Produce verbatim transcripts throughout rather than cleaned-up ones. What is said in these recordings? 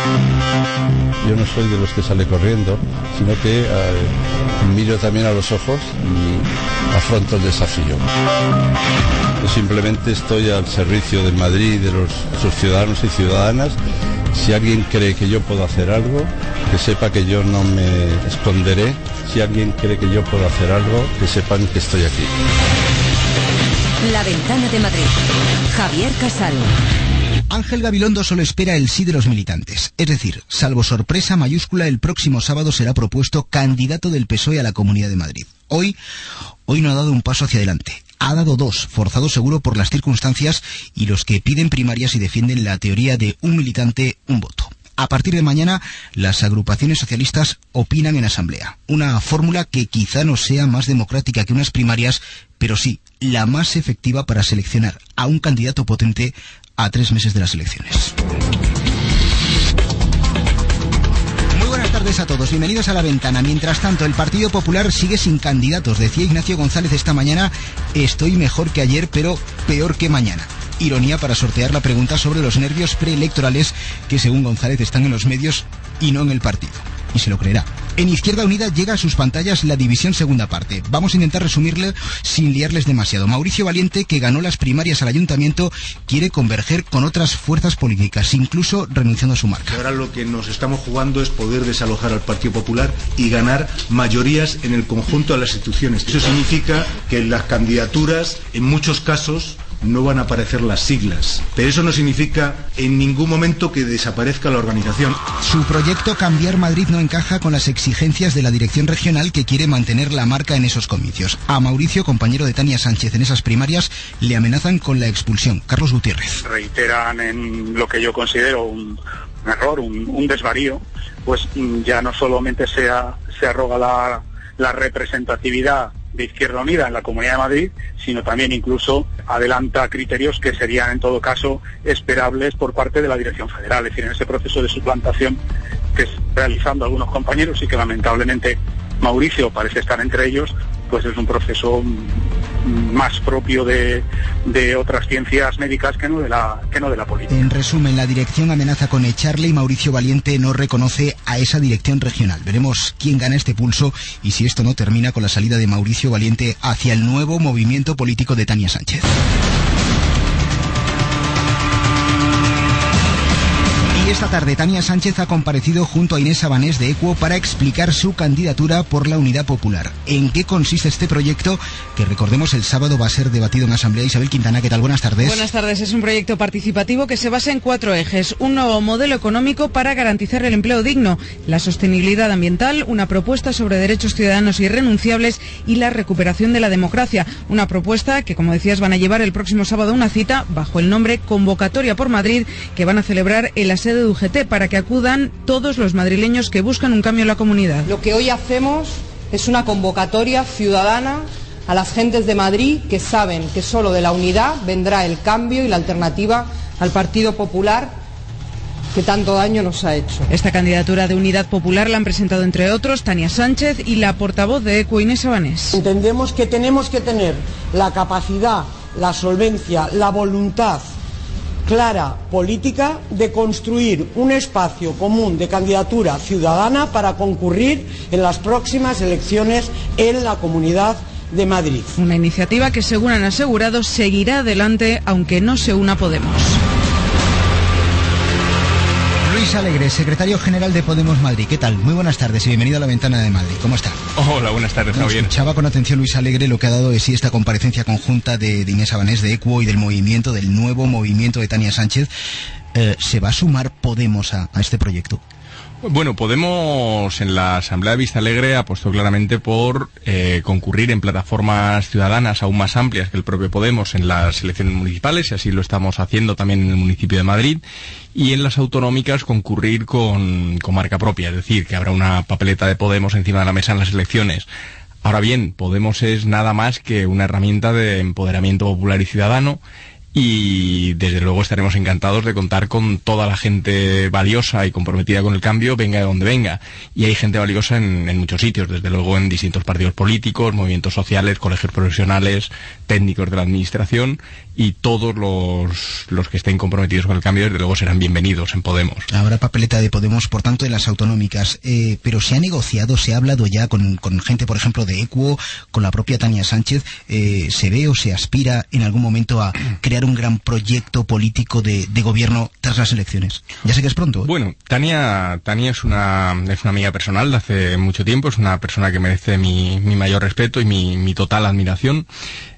Yo no soy de los que sale corriendo, sino que eh, miro también a los ojos y afronto el desafío. Yo simplemente estoy al servicio de Madrid y de los, sus ciudadanos y ciudadanas. Si alguien cree que yo puedo hacer algo, que sepa que yo no me esconderé. Si alguien cree que yo puedo hacer algo, que sepan que estoy aquí. La Ventana de Madrid. Javier Casal. Ángel Gabilondo solo espera el sí de los militantes. Es decir, salvo sorpresa mayúscula, el próximo sábado será propuesto candidato del P S O E a la Comunidad de Madrid. Hoy, hoy no ha dado un paso hacia adelante. Ha dado dos, forzado seguro por las circunstancias y los que piden primarias y defienden la teoría de un militante, un voto. A partir de mañana, las agrupaciones socialistas opinan en asamblea. Una fórmula que quizá no sea más democrática que unas primarias, pero sí, la más efectiva para seleccionar a un candidato potente a tres meses de las elecciones. Muy buenas tardes a todos, bienvenidos a La Ventana. Mientras tanto, el Partido Popular sigue sin candidatos. Decía Ignacio González esta mañana: estoy mejor que ayer, pero peor que mañana. Ironía para sortear la pregunta sobre los nervios preelectorales que, según González, están en los medios y no en el partido. Y se lo creerá. En Izquierda Unida llega a sus pantallas la división segunda parte. Vamos a intentar resumirle sin liarles demasiado. Mauricio Valiente, que ganó las primarias al ayuntamiento, quiere converger con otras fuerzas políticas, incluso renunciando a su marca. Ahora lo que nos estamos jugando es poder desalojar al Partido Popular y ganar mayorías en el conjunto de las instituciones. Eso significa que en las candidaturas, en muchos casos, no van a aparecer las siglas, pero eso no significa en ningún momento que desaparezca la organización. Su proyecto Cambiar Madrid no encaja con las exigencias de la dirección regional, que quiere mantener la marca en esos comicios. A Mauricio, compañero de Tania Sánchez en esas primarias, le amenazan con la expulsión. Carlos Gutiérrez. Reiteran en lo que yo considero un, un error, un, un desvarío, pues ya no solamente se, a, se arroga la, la representatividad de Izquierda Unida en la Comunidad de Madrid, sino también incluso adelanta criterios que serían en todo caso esperables por parte de la Dirección Federal. Es decir, en ese proceso de suplantación que están realizando algunos compañeros y que lamentablemente Mauricio parece estar entre ellos, pues es un proceso más propio de, de otras ciencias médicas que no de la que no de la política. En resumen, la dirección amenaza con echarle y Mauricio Valiente no reconoce a esa dirección regional. Veremos quién gana este pulso y si esto no termina con la salida de Mauricio Valiente hacia el nuevo movimiento político de Tania Sánchez. Y esta tarde Tania Sánchez ha comparecido junto a Inés Abanés de Equo para explicar su candidatura por la Unidad Popular. ¿En qué consiste este proyecto? Que recordemos el sábado va a ser debatido en Asamblea. Isabel Quintana, ¿qué tal? Buenas tardes. Buenas tardes. Es un proyecto participativo que se basa en cuatro ejes. Un nuevo modelo económico para garantizar el empleo digno, la sostenibilidad ambiental, una propuesta sobre derechos ciudadanos irrenunciables y la recuperación de la democracia. Una propuesta que, como decías, van a llevar el próximo sábado una cita bajo el nombre Convocatoria por Madrid, que van a celebrar en la sede de U G T para que acudan todos los madrileños que buscan un cambio en la comunidad. Lo que hoy hacemos es una convocatoria ciudadana a las gentes de Madrid que saben que solo de la unidad vendrá el cambio y la alternativa al Partido Popular que tanto daño nos ha hecho. Esta candidatura de Unidad Popular la han presentado, entre otros, Tania Sánchez y la portavoz de Equo, Inés Abanés. Entendemos que tenemos que tener la capacidad, la solvencia, la voluntad clara política de construir un espacio común de candidatura ciudadana para concurrir en las próximas elecciones en la Comunidad de Madrid. Una iniciativa que, según han asegurado, seguirá adelante aunque no se una Podemos. Luis Alegre, secretario general de Podemos Madrid. ¿Qué tal? Muy buenas tardes y bienvenido a La Ventana de Madrid. ¿Cómo está? Hola, buenas tardes, Javier. Escuchaba con atención Luis Alegre lo que ha dado de sí esta comparecencia conjunta de, de Inés Abanés de Equo y del movimiento, del nuevo movimiento de Tania Sánchez. Eh, ¿Se va a sumar Podemos a, a este proyecto? Bueno, Podemos en la Asamblea de Vista Alegre apostó claramente por eh, concurrir en plataformas ciudadanas aún más amplias que el propio Podemos en las elecciones municipales, y así lo estamos haciendo también en el municipio de Madrid, y en las autonómicas concurrir con, con marca propia, es decir, que habrá una papeleta de Podemos encima de la mesa en las elecciones. Ahora bien, Podemos es nada más que una herramienta de empoderamiento popular y ciudadano. y desde luego estaremos encantados de contar con toda la gente valiosa y comprometida con el cambio, venga de donde venga. Y hay gente valiosa en, en muchos sitios, desde luego en distintos partidos políticos, movimientos sociales, colegios profesionales, técnicos de la administración, y todos los, los que estén comprometidos con el cambio desde luego serán bienvenidos en Podemos. Habrá papeleta de Podemos, por tanto, en las autonómicas, eh, pero se ha negociado, se ha hablado ya con, con gente, por ejemplo, de Equo, con la propia Tania Sánchez. Eh, ¿se ve o se aspira en algún momento a crear un gran proyecto político de, de gobierno tras las elecciones? Ya sé que es pronto, ¿eh? Bueno, Tania, Tania es una, es una amiga personal de hace mucho tiempo, es una persona que merece mi, mi mayor respeto y mi, mi total admiración.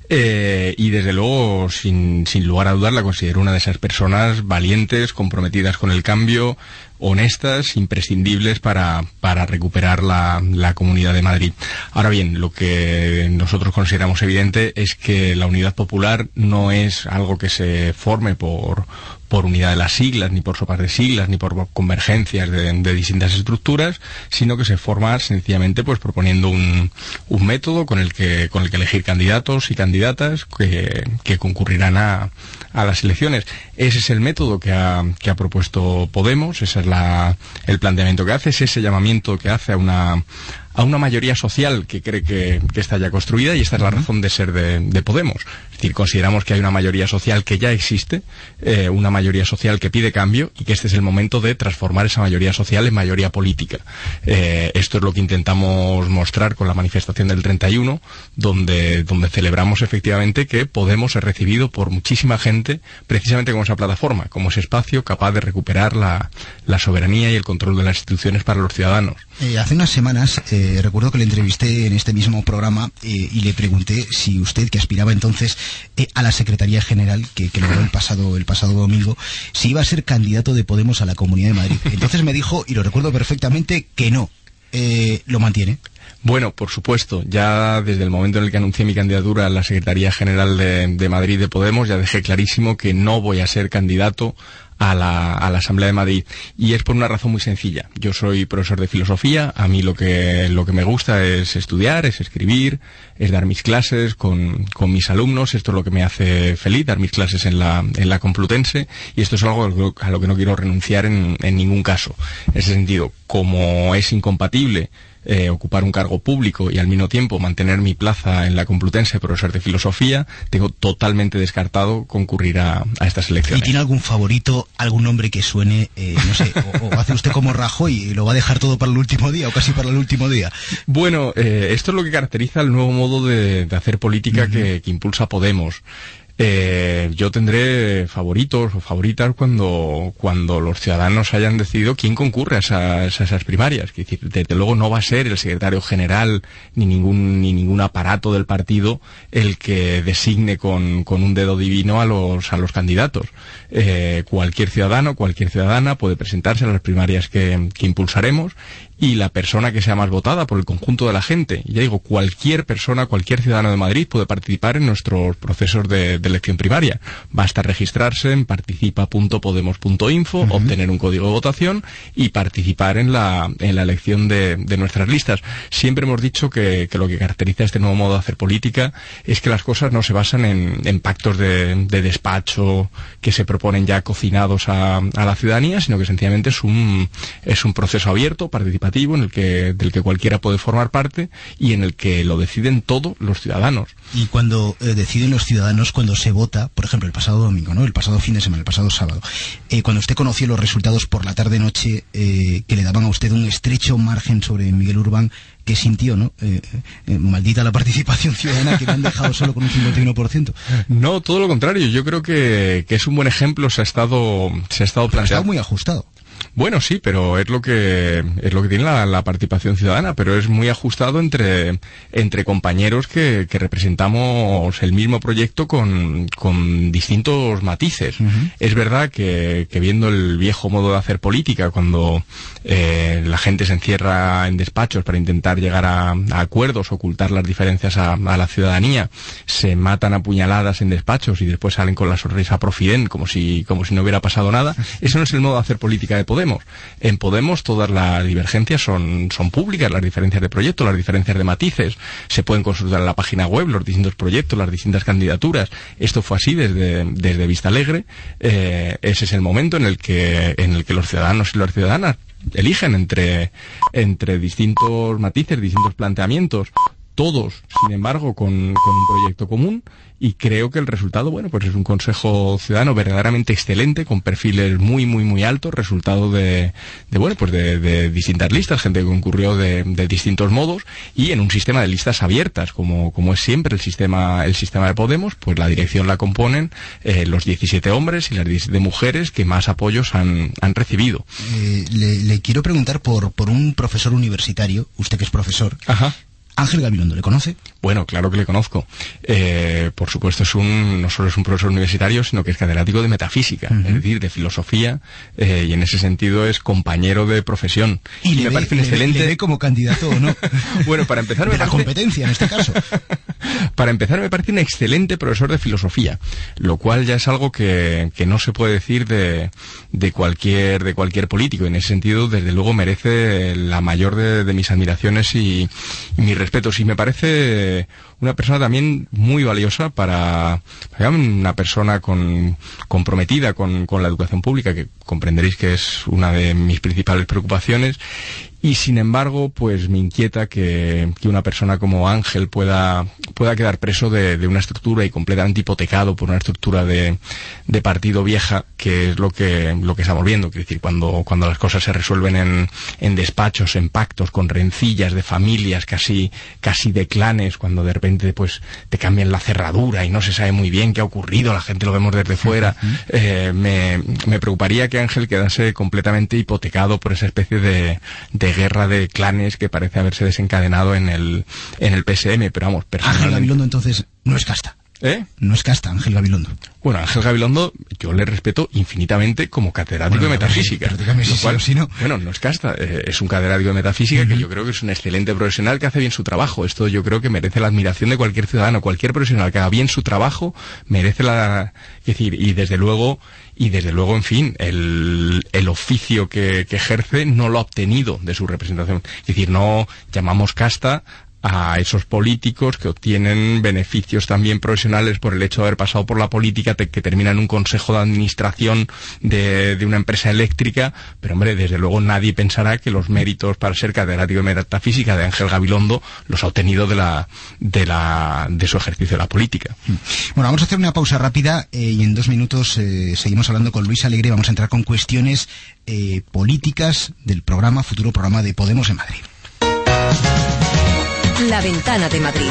Eh, y desde luego, sin, sin lugar a dudar, la considero una de esas personas valientes, comprometidas con el cambio, honestas, imprescindibles para, para recuperar la, la Comunidad de Madrid. Ahora bien, lo que nosotros consideramos evidente es que la unidad popular no es algo que se forme por, por unidad de las siglas, ni por sopas de siglas, ni por convergencias de, de distintas estructuras, sino que se forma sencillamente pues proponiendo un, un método con el que, con el que elegir candidatos y candidatas que, que concurrirán a, a las elecciones. Ese es el método que ha, que ha propuesto Podemos, ese es la, el planteamiento que hace, es ese llamamiento que hace a una, a una mayoría social que cree que, que está ya construida, y esta es la razón de ser de, de Podemos. Es decir, consideramos que hay una mayoría social que ya existe, eh, una mayoría social que pide cambio, y que este es el momento de transformar esa mayoría social en mayoría política. Eh, esto es lo que intentamos mostrar con la manifestación del treinta y uno, donde, donde celebramos efectivamente que Podemos es recibido por muchísima gente precisamente como esa plataforma, como ese espacio capaz de recuperar la, la soberanía y el control de las instituciones para los ciudadanos. Eh, hace unas semanas eh, recuerdo que le entrevisté en este mismo programa eh, y le pregunté si usted, que aspiraba entonces eh, a la Secretaría General, que, que logró el pasado, el pasado domingo, si iba a ser candidato de Podemos a la Comunidad de Madrid. Entonces me dijo, y lo recuerdo perfectamente, que no. Eh, ¿Lo mantiene? Bueno, por supuesto, ya desde el momento en el que anuncié mi candidatura a la Secretaría General de, de Madrid de Podemos, ya dejé clarísimo que no voy a ser candidato a la, a la Asamblea de Madrid, y es por una razón muy sencilla. Yo soy profesor de filosofía, a mí lo que, lo que me gusta es estudiar, es escribir, es dar mis clases con, con mis alumnos. Esto es lo que me hace feliz, dar mis clases en la, en la Complutense, y esto es algo a lo que no quiero renunciar en, en ningún caso. En ese sentido, como es incompatible Eh, ocupar un cargo público y al mismo tiempo mantener mi plaza en la Complutense, profesor de filosofía, tengo totalmente descartado concurrir a, a estas elecciones. ¿Y tiene algún favorito, algún nombre que suene, eh, no sé, o, o hace usted como Rajoy y lo va a dejar todo para el último día, o casi para el último día? Bueno, eh, esto es lo que caracteriza el nuevo modo de, de hacer política uh-huh. que, que impulsa Podemos. Eh, yo tendré favoritos o favoritas cuando cuando los ciudadanos hayan decidido quién concurre a esas, a esas primarias. Es decir, desde luego no va a ser el secretario general ni ningún ni ningún aparato del partido el que designe con, con un dedo divino a los a los candidatos. Eh, cualquier ciudadano, cualquier ciudadana puede presentarse a las primarias que, que impulsaremos, y la persona que sea más votada por el conjunto de la gente, y ya digo, cualquier persona, cualquier ciudadano de Madrid puede participar en nuestros procesos de, de elección primaria. Basta registrarse en participa punto podemos punto info, uh-huh. obtener un código de votación y participar en la, en la elección de, de nuestras listas. Siempre hemos dicho que, que lo que caracteriza este nuevo modo de hacer política es que las cosas no se basan en, en pactos de, de despacho que se proponen ya cocinados a, a la ciudadanía, sino que sencillamente es un, es un proceso abierto, participativo, en el que, del que cualquiera puede formar parte y en el que lo deciden todos los ciudadanos. Y cuando eh, deciden los ciudadanos, cuando se vota, por ejemplo, el pasado domingo, ¿no? El pasado fin de semana, el pasado sábado, eh, cuando usted conoció los resultados por la tarde-noche eh, que le daban a usted un estrecho margen sobre Miguel Urbán, ¿qué sintió, no? Eh, eh, maldita la participación ciudadana, que me han dejado solo con un cincuenta y uno por ciento. No, todo lo contrario. Yo creo que, que es un buen ejemplo. Se ha estado, se ha estado planteando. Ha estado muy ajustado. Bueno, sí, pero es lo que es lo que tiene la, la participación ciudadana, pero es muy ajustado entre entre compañeros que, que representamos el mismo proyecto con, con distintos matices. Uh-huh. Es verdad que, que viendo el viejo modo de hacer política, cuando eh, la gente se encierra en despachos para intentar llegar a, a acuerdos, ocultar las diferencias a, a la ciudadanía, se matan a puñaladas en despachos y después salen con la sonrisa profident como si como si no hubiera pasado nada. Eso no es el modo de hacer política de Podemos. En Podemos todas las divergencias son, son públicas, las diferencias de proyecto, las diferencias de matices, se pueden consultar en la página web los distintos proyectos, las distintas candidaturas. Esto fue así desde, desde Vista Alegre. Eh, ese es el momento en el que, en el que los ciudadanos y las ciudadanas eligen entre, entre distintos matices, distintos planteamientos, todos, sin embargo, con, con un proyecto común, y creo que el resultado, bueno, pues es un Consejo Ciudadano verdaderamente excelente, con perfiles muy, muy, muy altos, resultado de, de bueno, pues de, de distintas listas, gente que concurrió de, de distintos modos, y en un sistema de listas abiertas, como, como es siempre el sistema, el sistema de Podemos, pues la dirección la componen eh, los diecisiete hombres y las diecisiete mujeres que más apoyos han, han recibido. Eh, le, le quiero preguntar por, por un profesor universitario, usted que es profesor. Ajá. Ángel Gabilondo, ¿le conoce? Bueno, claro que le conozco. Eh, por supuesto, es un no solo es un profesor universitario, sino que es catedrático de metafísica, uh-huh. es decir, de filosofía, eh, y en ese sentido es compañero de profesión. Y, y le me ve, parece un le, excelente... le ve como candidato o no. Bueno, para empezar... de me la parece... competencia, en este caso. Para empezar, me parece un excelente profesor de filosofía, lo cual ya es algo que, que no se puede decir de, de cualquier de cualquier político. En ese sentido, desde luego, merece la mayor de, de mis admiraciones y, y mis respetos. Y me parece una persona también muy valiosa para, para una persona con, comprometida con, con la educación pública, que comprenderéis que es una de mis principales preocupaciones. Y sin embargo, pues me inquieta que, que una persona como Ángel pueda, pueda quedar preso de, de una estructura y completamente hipotecado por una estructura de, de partido vieja, que es lo que, lo que estamos viendo. Es decir, cuando, cuando las cosas se resuelven en, en despachos, en pactos, con rencillas de familias, casi, casi de clanes, cuando de repente pues te cambian la cerradura y no se sabe muy bien qué ha ocurrido, la gente lo vemos desde fuera, eh, me, me preocuparía que Ángel quedase completamente hipotecado por esa especie de, de guerra de clanes que parece haberse desencadenado en el en el P S M, pero vamos, personalmente... Ángel Gabilondo entonces no es casta. ¿Eh? No es casta, Ángel Gabilondo. Bueno, Ángel Gabilondo yo le respeto infinitamente como catedrático bueno, de metafísica. Pero dígame si cual, sí o si no. Bueno, no es casta, eh, es un catedrático de metafísica uh-huh. que yo creo que es un excelente profesional que hace bien su trabajo. Esto yo creo que merece la admiración de cualquier ciudadano. Cualquier profesional que haga bien su trabajo merece la... Es decir, y desde luego... Y desde luego, en fin, el, el oficio que, que ejerce no lo ha obtenido de su representación. Es decir, no llamamos casta a esos políticos que obtienen beneficios también profesionales por el hecho de haber pasado por la política, te, que terminan en un consejo de administración de, de una empresa eléctrica, pero hombre, desde luego nadie pensará que los méritos para ser catedrático de metafísica de Ángel Gabilondo los ha obtenido de la de la de su ejercicio de la política. Bueno, vamos a hacer una pausa rápida eh, y en dos minutos eh, seguimos hablando con Luis Alegre. Vamos a entrar con cuestiones eh, políticas del programa, futuro programa de Podemos en Madrid. La Ventana de Madrid.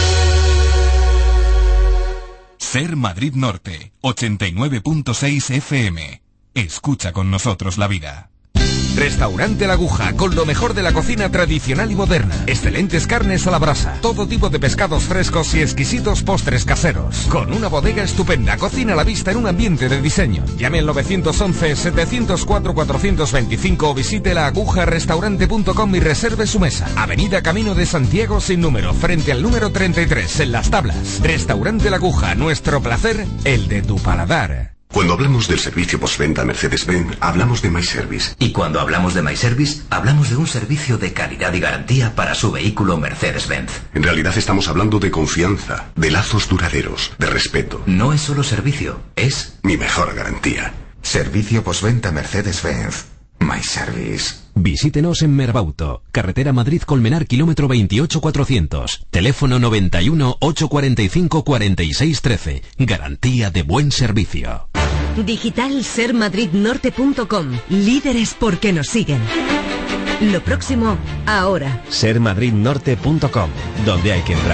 Ser Madrid Norte, ochenta y nueve punto seis F M. Escucha con nosotros la vida. Restaurante La Aguja, con lo mejor de la cocina tradicional y moderna. Excelentes carnes a la brasa, todo tipo de pescados frescos y exquisitos postres caseros. Con una bodega estupenda, cocina a la vista en un ambiente de diseño. Llame al nueve once, setecientos cuatro, cuatrocientos veinticinco o visite la aguja restaurante punto com y reserve su mesa. Avenida Camino de Santiago sin número, frente al número treinta y tres, en Las Tablas. Restaurante La Aguja, nuestro placer, el de tu paladar. Cuando hablamos del servicio postventa Mercedes-Benz, hablamos de MyService. Y cuando hablamos de MyService, hablamos de un servicio de calidad y garantía para su vehículo Mercedes-Benz. En realidad estamos hablando de confianza, de lazos duraderos, de respeto. No es solo servicio, es... mi mejor garantía. Servicio postventa Mercedes-Benz. MyService. Visítenos en Merbauto, carretera Madrid-Colmenar, kilómetro veintiocho cuatrocientos. Teléfono noventa y uno, ochocientos cuarenta y cinco, cuarenta y seis trece. Garantía de buen servicio. Digital ser madrid norte punto com. Líderes porque nos siguen. Lo próximo, ahora. ser madrid norte punto com, donde hay que entrar.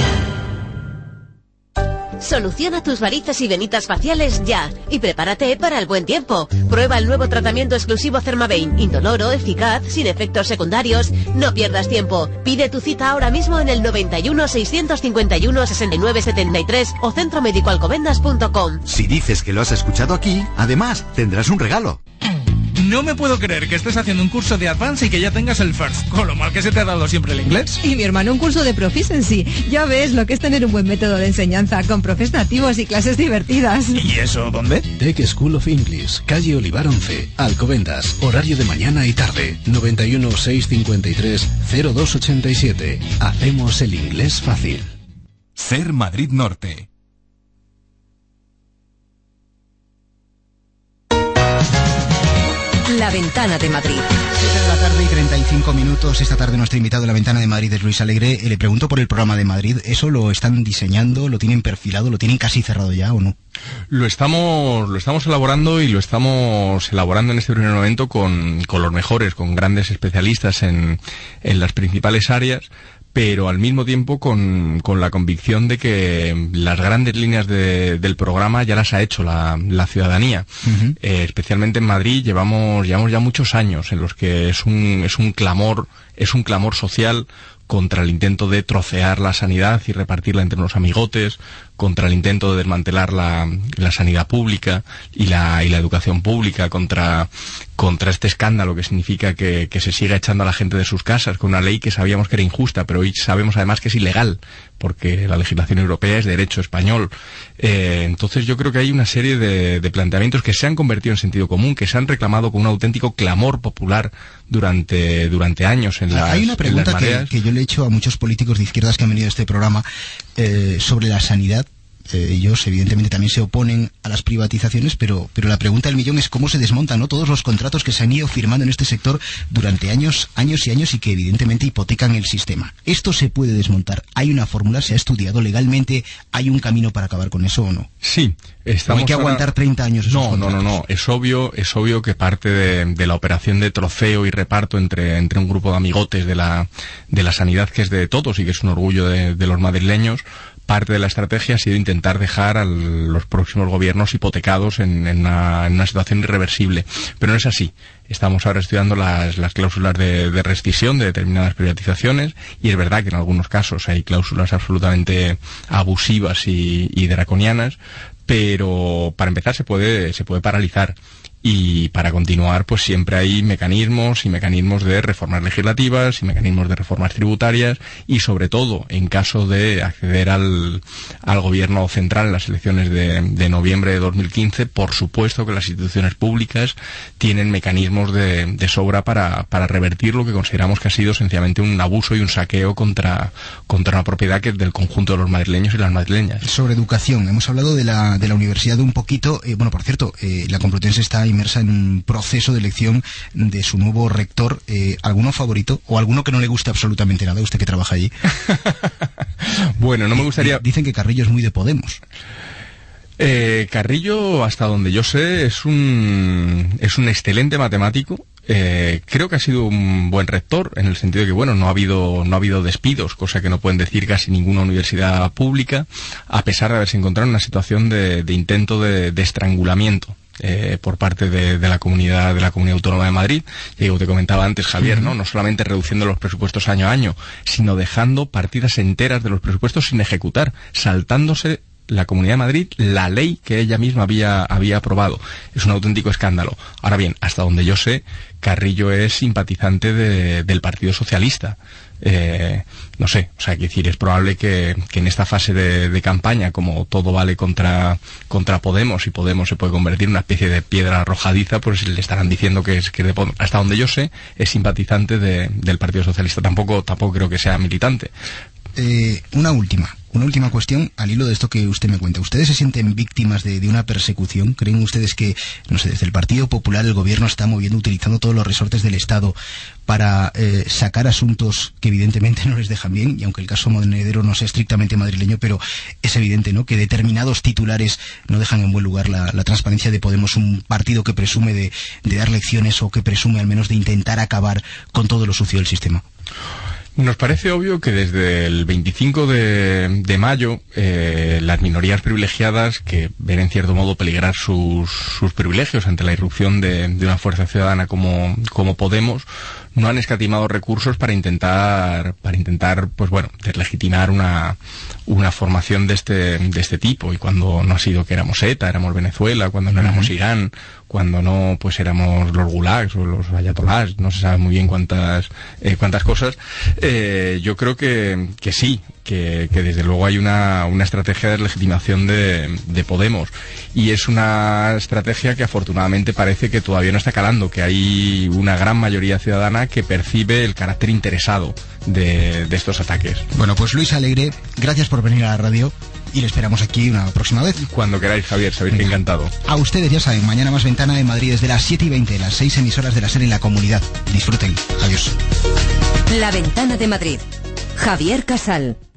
Soluciona tus varices y venitas faciales ya y prepárate para el buen tiempo. Prueba el nuevo tratamiento exclusivo Thermavein, indoloro, eficaz, sin efectos secundarios. No pierdas tiempo. Pide tu cita ahora mismo en el noventa y uno, seiscientos cincuenta y uno, sesenta y nueve setenta y tres o centro médico alcobendas punto com. Si dices que lo has escuchado aquí, además tendrás un regalo. No me puedo creer que estés haciendo un curso de Advance y que ya tengas el First, con lo mal que se te ha dado siempre el inglés. Y mi hermano un curso de Proficiency. Ya ves lo que es tener un buen método de enseñanza, con profes nativos y clases divertidas. ¿Y eso dónde? Tech School of English, calle Olivar once, Alcobendas, horario de mañana y tarde, noventa y uno, seiscientos cincuenta y tres, cero dos ochenta y siete. Hacemos el inglés fácil. Ser Madrid Norte. La Ventana de Madrid. siete de la tarde y treinta y cinco minutos. Esta tarde nuestro invitado en La Ventana de Madrid es Luis Alegre. Le pregunto por el programa de Madrid. ¿Eso lo están diseñando, lo tienen perfilado, lo tienen casi cerrado ya o no? Lo estamos, lo estamos elaborando y lo estamos elaborando en este primer momento con, con los mejores, con grandes especialistas en, en las principales áreas, pero al mismo tiempo con, con la convicción de que las grandes líneas de, del programa ya las ha hecho la, la ciudadanía. Uh-huh. Eh, especialmente en Madrid llevamos, llevamos ya muchos años en los que es un, es un clamor, es un clamor social contra el intento de trocear la sanidad y repartirla entre unos amigotes, contra el intento de desmantelar la, la sanidad pública y la, y la educación pública, contra, contra este escándalo que significa que, que se siga echando a la gente de sus casas con una ley que sabíamos que era injusta, pero hoy sabemos además que es ilegal, porque la legislación europea es derecho español. Eh, entonces yo creo que hay una serie de, de planteamientos que se han convertido en sentido común, que se han reclamado con un auténtico clamor popular durante, durante años en las, hay una pregunta en las mareas. Que, que yo le he hecho a muchos políticos de izquierdas que han venido a este programa eh, sobre la sanidad. Eh, ellos evidentemente también se oponen a las privatizaciones, pero, pero la pregunta del millón es cómo se desmontan, ¿no?, todos los contratos que se han ido firmando en este sector durante años, años y años y que evidentemente hipotecan el sistema. ¿Esto se puede desmontar? ¿Hay una fórmula? ¿Se ha estudiado legalmente? ¿Hay un camino para acabar con eso o no? Sí. Estamos ¿O hay que aguantar ahora... treinta años esos no, contratos? No, no, no. Es obvio, es obvio que parte de, de la operación de troceo y reparto entre, entre un grupo de amigotes de la, de la sanidad que es de todos y que es un orgullo de, de los madrileños. Parte de la estrategia ha sido intentar dejar a los próximos gobiernos hipotecados en, en, una, en una situación irreversible. Pero no es así. Estamos ahora estudiando las, las cláusulas de, de rescisión de determinadas privatizaciones y es verdad que en algunos casos hay cláusulas absolutamente abusivas y, y draconianas, pero para empezar se puede, se puede paralizar. Y para continuar, pues siempre hay mecanismos y mecanismos de reformas legislativas y mecanismos de reformas tributarias y sobre todo, en caso de acceder al, al gobierno central en las elecciones de, de noviembre de dos mil quince, por supuesto que las instituciones públicas tienen mecanismos de, de sobra para, para revertir lo que consideramos que ha sido sencillamente un abuso y un saqueo contra, contra una propiedad que es del conjunto de los madrileños y las madrileñas. Sobre educación, hemos hablado de la, de la universidad un poquito. Eh, bueno, por cierto, eh, la Complutense está inmersa en un proceso de elección de su nuevo rector. Eh, ¿Alguno favorito o alguno que no le guste absolutamente nada, usted que trabaja allí? Bueno, no me gustaría... Dicen que Carrillo es muy de Podemos. Eh, Carrillo, hasta donde yo sé, es un, es un excelente matemático. Eh, creo que ha sido un buen rector en el sentido de que, bueno, no ha habido, no ha habido despidos, cosa que no pueden decir casi ninguna universidad pública, a pesar de haberse encontrado en una situación de, de intento de, de estrangulamiento. Eh, por parte de, de la comunidad de la Comunidad Autónoma de Madrid. Y digo, te comentaba antes, Javier, ¿no? No solamente reduciendo los presupuestos año a año, sino dejando partidas enteras de los presupuestos sin ejecutar, saltándose la Comunidad de Madrid la ley que ella misma había, había aprobado. Es un auténtico escándalo. Ahora bien, hasta donde yo sé, Carrillo es simpatizante de, del Partido Socialista. Eh, no sé, o sea, quiero decir, es probable que, que en esta fase de, de campaña, como todo vale contra, contra Podemos, y Podemos se puede convertir en una especie de piedra arrojadiza, pues le estarán diciendo que es que de Podemos. Hasta donde yo sé, es simpatizante de, del Partido Socialista. Tampoco, tampoco creo que sea militante. Eh, una última, una última cuestión al hilo de esto que usted me cuenta. ¿Ustedes se sienten víctimas de, de una persecución? ¿Creen ustedes que, no sé, desde el Partido Popular el gobierno está moviendo, utilizando todos los resortes del Estado para eh, sacar asuntos que evidentemente no les dejan bien? Y aunque el caso Monedero no sea estrictamente madrileño, pero es evidente, ¿no?, que determinados titulares no dejan en buen lugar la, la transparencia de Podemos, un partido que presume de, de dar lecciones o que presume al menos de intentar acabar con todo lo sucio del sistema. Nos parece obvio que desde el veinticinco de, de mayo eh, las minorías privilegiadas, que ven en cierto modo peligrar sus, sus privilegios ante la irrupción de, de una fuerza ciudadana como, como Podemos, no han escatimado recursos para intentar, para intentar, pues bueno, deslegitimar una, una formación de este, de este tipo. Y cuando no ha sido que éramos ETA, éramos Venezuela, cuando no éramos Irán, cuando no, pues éramos los gulags o los ayatolás, no se sabe muy bien cuántas, eh, cuántas cosas, eh, yo creo que, que sí, que, que desde luego hay una, una estrategia de legitimación de, de Podemos, y es una estrategia que afortunadamente parece que todavía no está calando, que hay una gran mayoría ciudadana que percibe el carácter interesado de, de estos ataques. Bueno, pues Luis Alegre, gracias por venir a la radio. Y le esperamos aquí una próxima vez. Cuando queráis, Javier, sabéis que encantado. A ustedes, ya saben, mañana más Ventana de Madrid desde las siete y veinte, las seis emisoras de la SER en la comunidad. Disfruten. Adiós. La Ventana de Madrid. Javier Casal.